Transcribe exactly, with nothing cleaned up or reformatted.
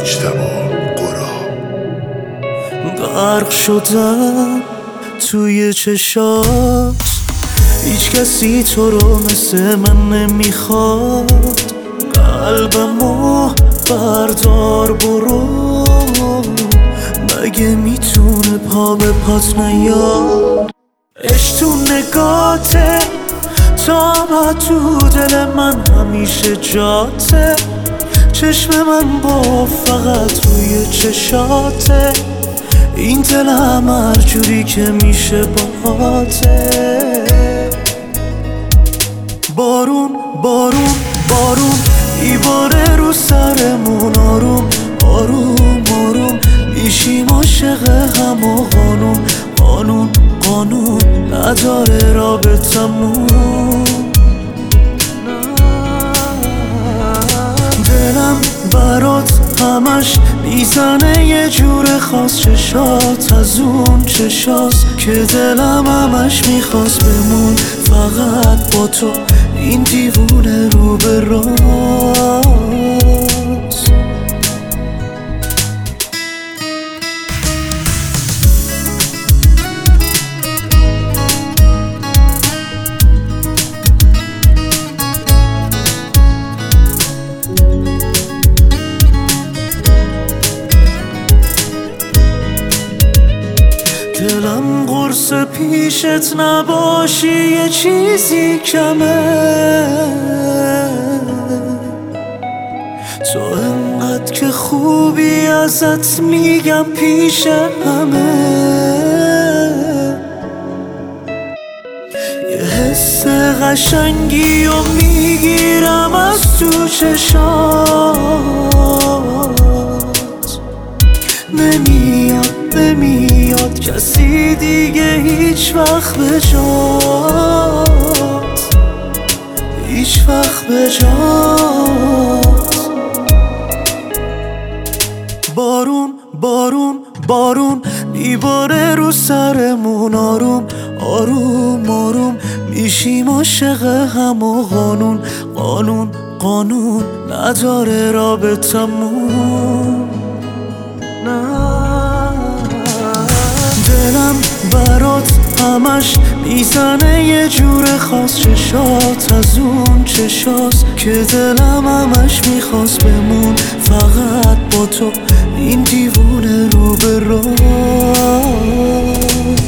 مجتبی قرا. غرق شدم توی چشات، هیچ کسی تو رو مثل من نمیخواد. قلبمو بردار برو، مگه میتونه پا به پات نیاد؟ عشق تو نگاته، تا تو دل من همیشه جاته. چشم من با فقط روی چشاته، این دلم هر جوری که میشه باهاته. بارون بارون بارون میباره رو سرمون، آروم آروم آروم میشیم عاشق هم و قانون قانون قانون نداره رابطمون. دلم برات همش میزنه یه جور خاص، چشات از اون چشاست که دلم همش میخواست بمون فقط با تو، این دیوونه رو به راست. دلم قرص پیشت نباشی یه چیزی کمه، تو انقدر که خوبی ازت میگم پیش همه. یه حس قشنگی و میگیرم از تو چشات، نمیاد نمیاد کسی دیگه هیچ وقت به جات، هیچ وقت به جات. بارون بارون بارون میباره رو سرمون، آروم آروم آروم میشیم عاشق هم و قانون قانون قانون نداره رابطمون. دلم برات همش میزنه یه جور خاص، چشات از اون چشاست که دلم همش میخواست بمون فقط با تو، این دیوونه رو به راست.